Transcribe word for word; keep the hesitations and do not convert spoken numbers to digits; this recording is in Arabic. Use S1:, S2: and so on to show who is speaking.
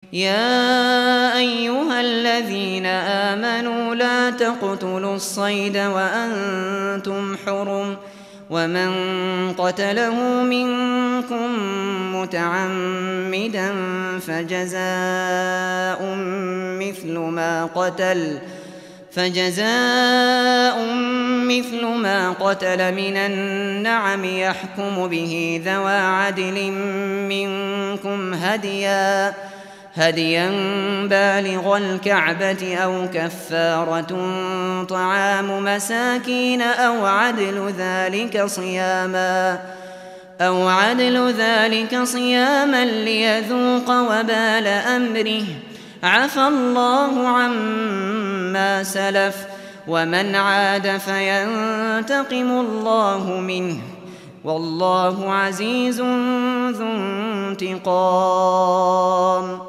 S1: يا أيها الذين آمنوا لا تقتلوا الصيد وأنتم حرم ومن قتله منكم متعمدا فجزاء مثل ما قتل فجزاء مثل ما قتل من النعم يحكم به ذوى عدل منكم هديا هديا بالغ الكعبة أو كفارة طعام مساكين أو عدل ذلك صياما أو عدل ذلك صياما ليذوق وبال أمره عفى الله عما سلف ومن عاد فينتقم الله منه والله عزيز ذو انتقام.